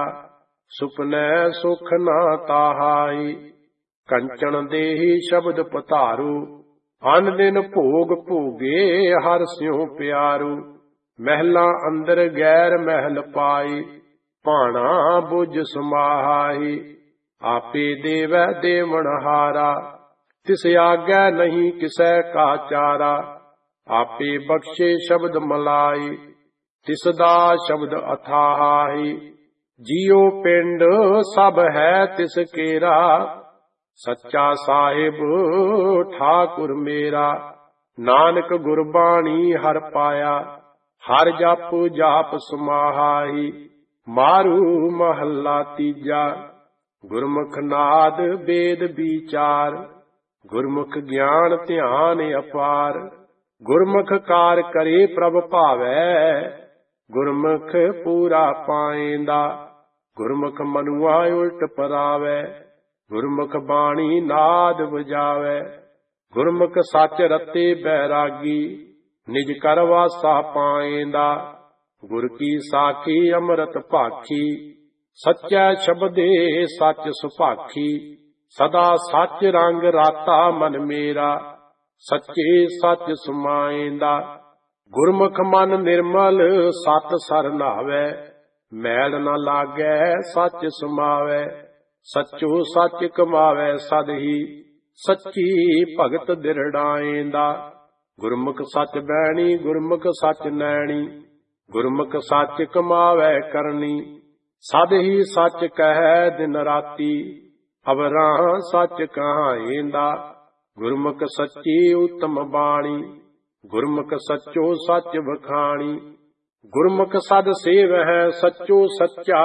ਸੁਪਨੈ ਸੁਖ ਨਾ ਤਾਹਾਈ। ਕੰਚਨ ਦੇਹੀ ਸ਼ਬਦ ਪਧਾਰੂ, ਅਨ ਦਿਨ ਭੋਗ ਭੋਗੇ ਹਰ ਸਿਉ ਪਿਆਰੂ। ਮਹਿਲਾਂ ਅੰਦਰ ਗੈਰ ਮਹਿਲ ਪਾਈ, ਭਾਣਾ ਬੁਝ ਸਮਾਹਾਈ। ਆਪੇ ਦੇਵੈ ਦੇਵਨਹਾਰਾ, ਤਿਸ ਆਗੈ ਨਹੀਂ ਕਿਸੈ ਕਾ ਚਾਰਾ। ਆਪੇ ਬਖਸ਼ੇ ਸ਼ਬਦ ਮਲਾਈ, ਤਿਸ ਦਾ ਸ਼ਬਦ ਅਥਾਹਾਈ। ਜੀਉ ਪਿੰਡ ਸਭ ਹੈ ਤਿਸ ਕੇਰਾ, ਸੱਚਾ ਸਾਹਿਬ ਠਾਕੁਰ ਮੇਰਾ। ਨਾਨਕ ਗੁਰਬਾਣੀ ਹਰ ਪਾਇਆ, ਹਰ ਜਪ ਜਾਪ ਸਮਾਹਾਈ। ਮਾਰੂ ਮਹੱਲਾ ਤੀਜਾ, ਗੁਰਮੁਖ ਨਾਦ ਵੇਦ ਵਿਚਾਰ। ਗੁਰਮੁਖ ਗਿਆਨ ਧਿਆਨ ਅਪਾਰ, ਗੁਰਮੁਖ ਕਾਰ ਕਰੇ ਪ੍ਰਭ ਭਾਵੈ। ਗੁਰਮੁਖ ਪੂਰਾ ਪਾਏਂਦਾ, ਗੁਰਮੁਖ ਮਨੁਆ ਉਲਟ ਪਰਾਵੈ। ਗੁਰਮੁਖ ਬਾਣੀ ਨਾਦ ਵਜਾਵੈ, ਗੁਰਮੁਖ ਸੱਚ ਰਤੇ ਬੈਰਾਗੀ। ਨਿਜ ਕਰ ਵਾਸਾ ਪਾਏਂਦਾ, ਗੁਰ ਕੀ ਸਾਖੀ ਅੰਮ੍ਰਿਤ ਭਾਖੀ। ਸੱਚੈ ਸ਼ਬਦੇ ਸੱਚ ਸੁਭਾਖੀ, ਸਦਾ ਸੱਚ ਰੰਗ ਰਾਤਾ ਮਨ ਮੇਰਾ। ਸੱਚੇ ਸੱਚ ਸਮਾਏਂਦਾ, ਗੁਰਮੁਖ ਮਨ ਨਿਰਮਲ ਸਤ ਸਰ ਨਾਵੈ। ਮੈਲ ਨ ਲਾਗੈ ਸੱਚ ਸਮਾਵੈ, ਸੱਚੋ ਸੱਚ ਕਮਾਵੈ ਸਦ ਹੀ। ਸੱਚੀ ਭਗਤ ਦਿਰੜਾਏਂਦਾ, ਗੁਰਮੁਖ ਸੱਚ ਬੈਣੀ ਗੁਰਮੁਖ ਸੱਚ ਨੈਣੀ। ਗੁਰਮੁਖ ਸੱਚ ਕਮਾਵੈ ਕਰਨੀ, ਸਦ ਹੀ ਸੱਚ ਕਹਿ ਦਿਨ ਰਾਤੀ। ਅਵਰਾਂ ਸੱਚ ਕਹਾਏਂਦਾ, ਗੁਰਮੁਖ ਸੱਚੀ ਉਤਮ ਬਾਣੀ। ਗੁਰਮੁਖ ਸੱਚੋ ਸੱਚ ਵਖਾਣੀ, ਗੁਰਮੁਖ ਸਦ ਸੇਵਹਿ ਸੱਚੋ ਸੱਚਾ।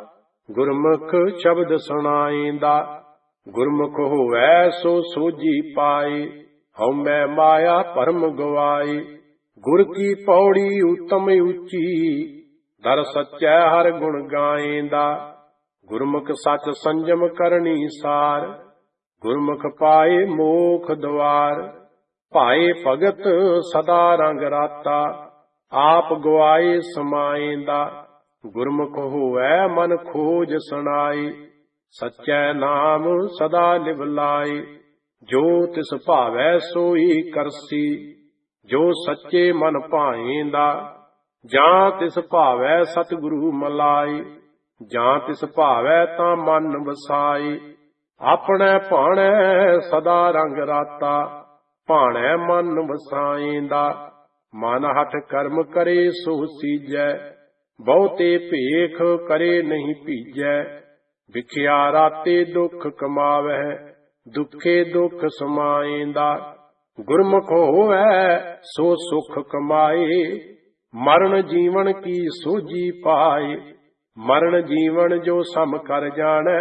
ਗੁਰਮੁਖ ਸ਼ਬਦ ਸੁਣਾਏਂਦਾ, ਗੁਰਮੁਖ ਹੋਵੈ ਸੋ ਸੋਝੀ ਪਾਏ। ਹਉਮੈ ਮਾਇਆ ਭਰਮ ਗਵਾਏ, ਗੁਰ ਕੀ ਪੌੜੀ ਉਤਮ ਉੱਚੀ, ਦਰ ਸੱਚੈ ਹਰ ਗੁਣ ਗਾਏਂਦਾ। ਗੁਰਮੁਖ ਸੱਚ ਸੰਜਮ ਕਰਨੀ ਸਾਰ, ਗੁਰਮੁਖ ਪਾਏ ਮੋਖ ਦੁਆਰ। ਭਾਏ ਭਗਤ ਸਦਾ ਰੰਗ ਰਾਤਾ, ਆਪ ਗਵਾਏ ਸਮਾਏਂਦਾ। ਗੁਰਮੁਖ ਹੋਵੈ ਮਨ ਖੋਜ ਸੁਣਾਈ, ਸੱਚੈ ਨਾਮ ਸਦਾ ਲਿਵ ਲਾਈ। ਜੋ ਤਿਸ ਭਾਵੈ ਸੋਈ ਕਰਸੀ, ਜੋ ਸੱਚੇ ਮਨ ਭਾਏਂਦਾ। ਜਾਂ ਤਿਸ ਭਾਵੈ ਸਤਿਗੁਰੂ ਮਲਾਈ, ਜਾਂ ਤਿਸ ਭਾਵੈ ਤਾਂ ਮਨ ਵਸਾਈ। ਆਪਣੇ ਭਾਣੈ ਸਦਾ ਰੰਗ ਰਾਤਾ, ਭਾਣੈ ਮਨ ਵਸਾਏਂਦਾ। ਮਨ ਹਠ ਕਰਮ ਕਰੇ ਸੋ ਸੀਜੈ, ਬਹੁਤੇ ਭੇਖ ਕਰੇ ਨਹੀਂ ਭੀਜੈ। ਵਿਖਿਆ ਰਾਤੇ ਦੁੱਖ ਕਮਾਵਹਿ, ਦੁੱਖੇ ਦੁੱਖ ਸਮਾਏਂਦਾ। ਗੁਰਮੁਖ ਹੋਵੈ ਸੋ ਸੁਖ ਕਮਾਏ, ਮਰਨ ਜੀਵਨ ਕੀ ਸੋਝੀ ਪਾਏ। ਮਰਨ ਜੀਵਨ ਜੋ ਸਮ ਕਰ ਜਾਣੈ,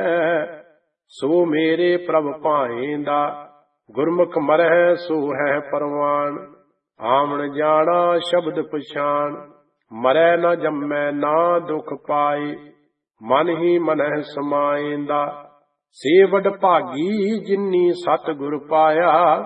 ਸੋ ਮੇਰੇ ਪ੍ਰਭ ਭਾਏਂਦਾ। ਗੁਰਮੁਖ ਮਰਹਿ ਸੋ ਹੈ ਪਰਵਾਨ, ਆਵਣ ਜਾਣਾ ਸ਼ਬਦ ਪਛਾਣ। ਮਰੈ ਨ ਜੰਮੈ ਨਾ ਦੁਖ ਪਾਏ, ਮਨ ਹੀ ਮਨਹਿ ਸਮਾਏਂਦਾ। ਸੇ ਵਡ ਭਾਗੀ ਜਿਨੀ ਸਤਿਗੁਰ ਪਾਇਆ,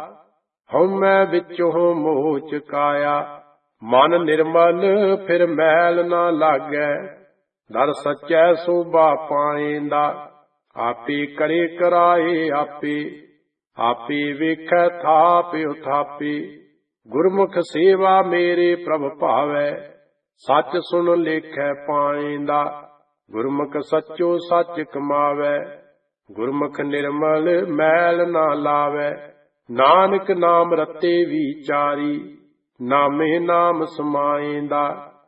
ਹਉਮੈ ਵਿਚੋਂ ਮੋਹ ਚੁਕਾਇਆ। ਮਨ ਨਿਰਮਲ ਫਿਰ ਮੈਲ ਨਾ ਲਾਗੈ, ਦਰ ਸੱਚੈ ਸੋਭਾ ਪਾਏਂਦਾ। ਆਪੇ ਕਰੇ ਕਰਾਏ ਆਪੇ, ਆਪੇ ਵੇਖੈ ਥਾਪ ਉਥਾਪੇ। ਗੁਰਮੁਖ ਸੇਵਾ ਮੇਰੇ ਪ੍ਰਭ ਭਾਵੈ, ਸੱਚ ਸੁਣ ਲੇਖੈ ਪਾਏਂਦਾ। ਗੁਰਮੁਖ ਸੱਚੋ ਸੱਚ ਕਮਾਵੈ, ਗੁਰਮੁਖ ਨਿਰਮਲ ਮੈਲ ਨਾ ਲਾਵੈ। ਨਾਨਕ ਨਾਮ ਰਤੇ ਵਿਚਾਰੀ, ਨਾਮੇ ਨਾਮ ਸਮਾਏਂਦਾ।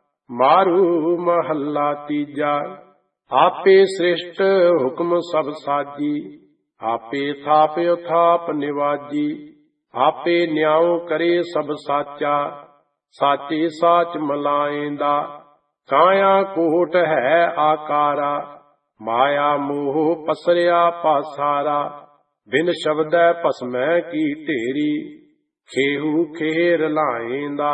ਮਾਰੂ ਮਹੱਲਾ ਤੀਜਾ। ਆਪੇ ਸ੍ਰਿਸ਼ਟ ਹੁਕਮ ਸਭ ਸਾਜੀ, ਆਪੇ ਥਾਪ ਉਥਾਪ ਨਿਵਾਜੀ। ਆਪੇ ਨਿਆਉ ਕਰੇ ਸਭ ਸਾਚਾ, ਸਾਚੇ ਸਾਚ ਮਲਾਏਂਦਾ। ਕਾਇਆ ਕੋਟ ਹੈ ਆਕਾਰਾ, ਮਾਇਆ ਮੋਹ ਪਸਰਿਆ ਪਾਸਾਰਾ। ਬਿਨ ਸ਼ਬਦੈ ਭਸਮੈ ਕੀ ਢੇਰੀ, ਖੇਹੂ ਖੇਰ ਲਾਏਂਦਾ।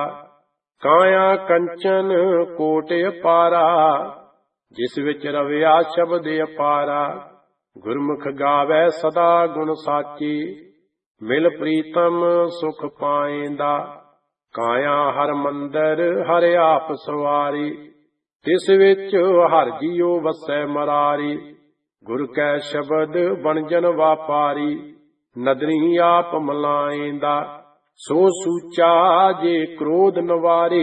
ਕਾਇਆ ਕੰਚਨ ਕੋਟ ਅਪਾਰਾ, ਜਿਸ ਵਿੱਚ ਰਵਿਆ ਸ਼ਬਦ ਅਪਾਰਾ। ਗੁਰਮੁਖ ਗਾਵੈ ਸਦਾ ਗੁਣ ਸਾਚੀ, ਮਿਲ ਪ੍ਰੀਤਮ ਸੁਖ ਪਾਏਂਦਾ। ਕਾਇਆ ਹਰ ਮੰਦਰ ਹਰਿ ਆਪ ਸਵਾਰੀ, ਤਿਸ ਵਿੱਚ ਹਰਿ ਜੀਉ ਵਸੈ ਮਰਾਰੀ। ਗੁਰ ਕੈ ਸ਼ਬਦ ਵਣਜਨ ਵਾਪਾਰੀ, ਨਦਰੀ ਆਪ ਮਲਾਏਂਦਾ। ਸੋ ਸੂਚਾ ਜੇ ਕ੍ਰੋਧ ਨਵਾਰੇ,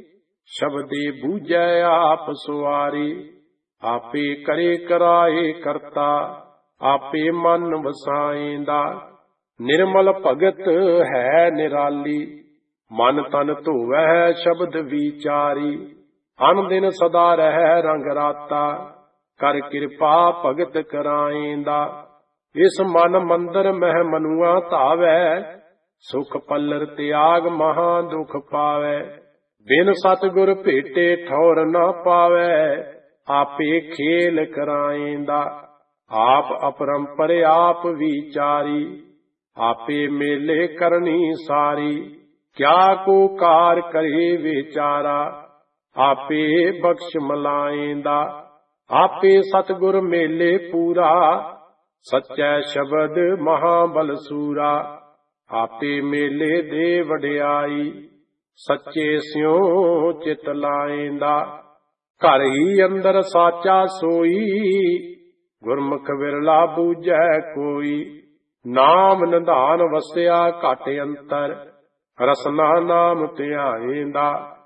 ਸ਼ਬਦੇ ਬੂਝੈ ਆਪ ਸੁਆਰੀ। ਆਪੇ ਕਰੇ ਕਰਾਏ ਕਰਤਾ, ਆਪੇ ਮਨ ਵਸਾਏਂਦਾ। ਨਿਰਮਲ ਭਗਤ ਹੈ ਨਿਰਾਲੀ, ਮਨ ਤਨ ਧੋਵੈ ਸ਼ਬਦ ਵਿਚਾਰੀ। ਅਨ ਦਿਨ ਸਦਾ ਰਹਿ ਰੰਗ ਰਾਤਾ, ਕਰ ਕਿਰਪਾ ਭਗਤ ਕਰਾਏਂਦਾ। ਇਸ ਮਨ ਮੰਦਰ ਮਹਿ ਮਨੁਆ ਧਾਵੈ, ਸੁਖ ਪੱਲਰ ਤਿਆਗ ਮਹਾ ਦੁਖ ਪਾਵੈ। ਬਿਨ ਸਤਿਗੁਰ ਭੇਟੇ ਠੌਰ ਨਾ ਪਾਵੈ, ਆਪੇ ਖੇਲ ਕਰਾਏਂਦਾ। ਆਪ ਅਪਰੰਪਰ ਆਪ ਵਿਚਾਰੀ, ਆਪੇ ਮੇਲੇ ਕਰਨੀ ਸਾਰੀ। ਕਿਆ ਕੋ ਕਾਰ ਕਰੇ ਵਿਚਾਰਾ, ਆਪੇ ਬਖਸ਼ ਮਲਾਏਂਦਾ। ਆਪੇ ਸਤਿਗੁਰ ਮੇਲੇ ਪੂਰਾ, ਸੱਚੈ ਸ਼ਬਦ ਮਹਾਬਲ ਸੂਰਾ। ਆਪੇ ਮੇਲੇ ਦੇ ਵਡਿਆਈ, ਸੱਚੇ ਸਿਉ ਚਿਤ ਲਾਏਂਦਾ। ਘਰ ਹੀ ਅੰਦਰ ਸਾਚਾ ਸੋਈ, ਗੁਰਮੁਖ ਵਿਰਲਾ ਬੂਝੈ ਕੋਈ। ਨਾਮ ਨਿਧਾਨ ਵਸਿਆ ਘਟ ਅੰਤਰ, ਰਸਨਾ ਨਾਮ ਧਿਆਏਂਦਾ।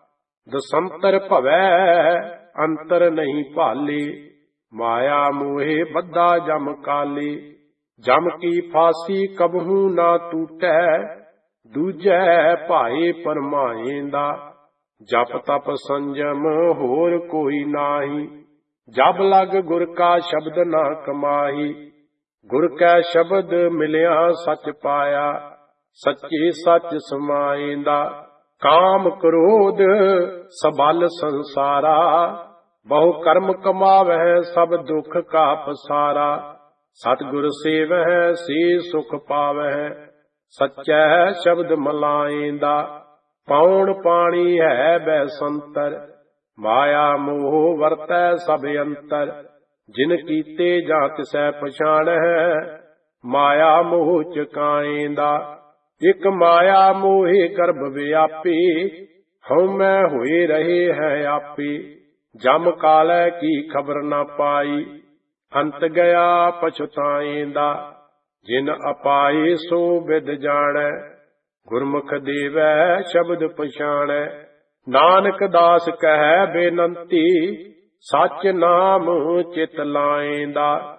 ਦਸੰਤਰ ਭਵੈ ਅੰਤਰ ਨਹੀਂ ਭਾਲੇ, ਮਾਇਆ ਮੋਹੇ ਬੱਧਾ ਜਮ ਕਾਲੇ। ਜਮ ਕੀ ਫਾਸੀ ਕਬਹੂ ਨਾ ਟੂਟੈ, ਦੂਜੈ ਭਾਏ ਪਰਮਾਏਂਦਾ। ਜਪ ਤਪ ਸੰਜਮ ਹੋਰ ਕੋਈ ਨਾਹੀ, ਜਬ ਲਗ ਗੁਰ ਕਾ ਸ਼ਬਦ ਨਾ ਕਮਾਹੀ। ਗੁਰ ਕੈ ਸ਼ਬਦ ਮਿਲਿਆ ਸੱਚ ਪਾਇਆ, ਸੱਚੇ ਸੱਚ ਸਮਾਏਂਦਾ। ਕਾਮ ਕ੍ਰੋਧ ਸਬਲ ਸੰਸਾਰਾ, ਬਹੁ ਕਰਮ ਕਮਾਵਹਿ ਸਭ ਦੁਖ ਕਾ ਪਸਾਰਾ। ਸਤਿਗੁਰ ਸੇਵਹਿ ਸੇ ਸੁਖ ਪਾਵਹਿ, ਸੱਚੈ ਸ਼ਬਦ ਮਲਾਏਂਦਾ। ਪਾਉਣ ਪਾਣੀ ਹੈ ਬੈਸੰਤਰ, ਮਾਇਆ ਮੋਹ ਵਰਤੈ ਸਭ ਅੰਤਰ। ਜਿਨ ਕੀਤੇ ਜਾਂ ਤਿਸੈ ਪਛਾਣੈ, ਮਾਇਆ ਮੋਹ ਚ ਕਾਇਂਦਾ। ਇਕ ਮਾਇਆ ਮੋਹਿ ਗਰਭ ਵਿਆਪੀ, ਹਉਮੈ ਹੋਏ ਰਹੇ ਹੈ ਆਪੀ। ਜਮ ਕਾਲੈ ਕੀ ਖਬਰ ਨਾ ਪਾਈ, ਅੰਤ ਗਿਆ ਪਛਤਾਇਂਦਾ। ਜਿਨ ਅਪਾਏ ਸੋ ਵਿਦ ਜਾਣੈ, ਗੁਰਮੁਖ ਦੇਵੈ ਸ਼ਬਦ ਪਛਾਣੈ। ਨਾਨਕ ਦਾਸ ਕਹਿ ਬੇਨੰਤੀ, ਸਚ ਨਾਮ ਚਿਤ ਲਾਇਂਦਾ।